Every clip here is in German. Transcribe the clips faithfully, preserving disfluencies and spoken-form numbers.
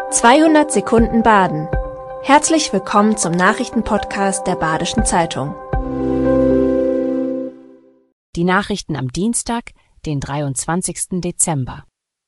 zweihundert Sekunden Baden. Herzlich willkommen zum Nachrichtenpodcast der Badischen Zeitung. Die Nachrichten am Dienstag, den dreiundzwanzigsten Dezember.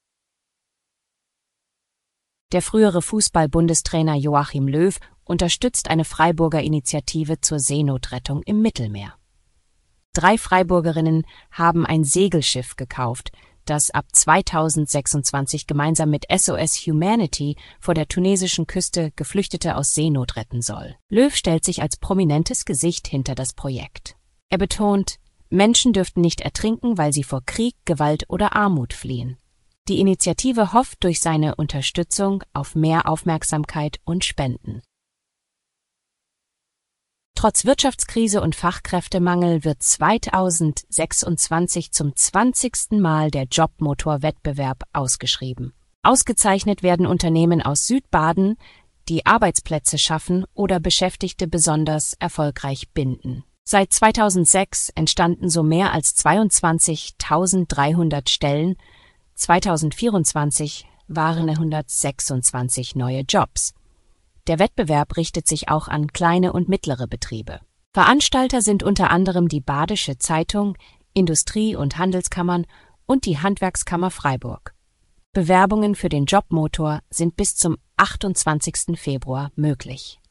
Der frühere Fußball-Bundestrainer Joachim Löw unterstützt eine Freiburger Initiative zur Seenotrettung im Mittelmeer. Drei Freiburgerinnen haben ein Segelschiff gekauft, das ab zweitausendsechsundzwanzig gemeinsam mit S O S Humanity vor der tunesischen Küste Geflüchtete aus Seenot retten soll. Löw stellt sich als prominentes Gesicht hinter das Projekt. Er betont, Menschen dürften nicht ertrinken, weil sie vor Krieg, Gewalt oder Armut fliehen. Die Initiative hofft durch seine Unterstützung auf mehr Aufmerksamkeit und Spenden. Trotz Wirtschaftskrise und Fachkräftemangel wird zweitausendsechsundzwanzig zum zwanzigsten Mal der Jobmotor-Wettbewerb ausgeschrieben. Ausgezeichnet werden Unternehmen aus Südbaden, die Arbeitsplätze schaffen oder Beschäftigte besonders erfolgreich binden. Seit zweitausendsechs entstanden so mehr als zweiundzwanzigtausenddreihundert Stellen, zweitausendvierundzwanzig waren es hundertsechsundzwanzig neue Jobs. Der Wettbewerb richtet sich auch an kleine und mittlere Betriebe. Veranstalter sind unter anderem die Badische Zeitung, Industrie- und Handelskammern und die Handwerkskammer Freiburg. Bewerbungen für den Jobmotor sind bis zum achtundzwanzigsten Februar möglich.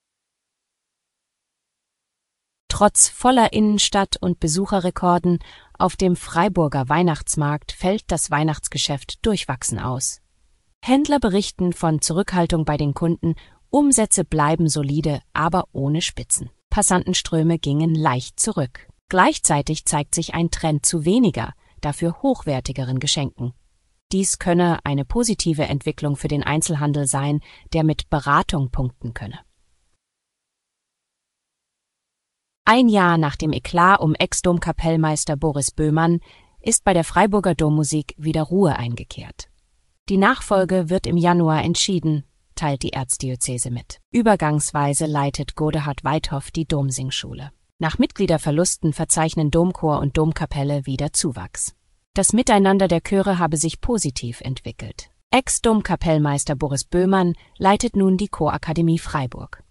Trotz voller Innenstadt- und Besucherrekorden auf dem Freiburger Weihnachtsmarkt fällt das Weihnachtsgeschäft durchwachsen aus. Händler berichten von Zurückhaltung bei den Kunden. Umsätze bleiben solide, aber ohne Spitzen. Passantenströme gingen leicht zurück. Gleichzeitig zeigt sich ein Trend zu weniger, dafür hochwertigeren Geschenken. Dies könne eine positive Entwicklung für den Einzelhandel sein, der mit Beratung punkten könne. Ein Jahr nach dem Eklat um Ex-Domkapellmeister Boris Böhmann ist bei der Freiburger Dommusik wieder Ruhe eingekehrt. Die Nachfolge wird im Januar entschieden, teilt die Erzdiözese mit. Übergangsweise leitet Godehard Weithoff die Domsingschule. Nach Mitgliederverlusten verzeichnen Domchor und Domkapelle wieder Zuwachs. Das Miteinander der Chöre habe sich positiv entwickelt. Ex-Domkapellmeister Boris Böhmann leitet nun die Chorakademie Freiburg.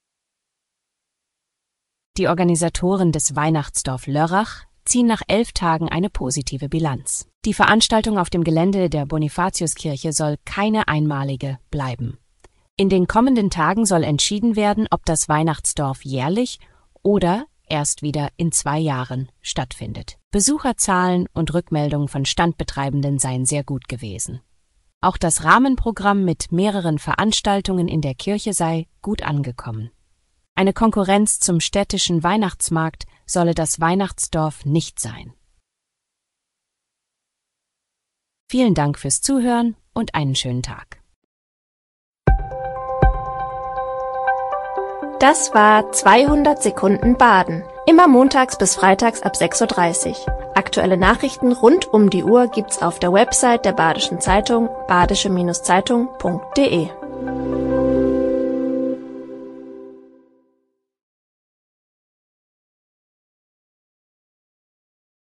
Die Organisatoren des Weihnachtsdorf Lörrach ziehen nach elf Tagen eine positive Bilanz. Die Veranstaltung auf dem Gelände der Bonifatiuskirche soll keine einmalige bleiben. In den kommenden Tagen soll entschieden werden, ob das Weihnachtsdorf jährlich oder erst wieder in zwei Jahren stattfindet. Besucherzahlen und Rückmeldungen von Standbetreibenden seien sehr gut gewesen. Auch das Rahmenprogramm mit mehreren Veranstaltungen in der Kirche sei gut angekommen. Eine Konkurrenz zum städtischen Weihnachtsmarkt solle das Weihnachtsdorf nicht sein. Vielen Dank fürs Zuhören und einen schönen Tag. Das war zweihundert Sekunden Baden. Immer montags bis freitags ab sechs Uhr dreißig. Aktuelle Nachrichten rund um die Uhr gibt's auf der Website der Badischen Zeitung badische Zeitung punkt de.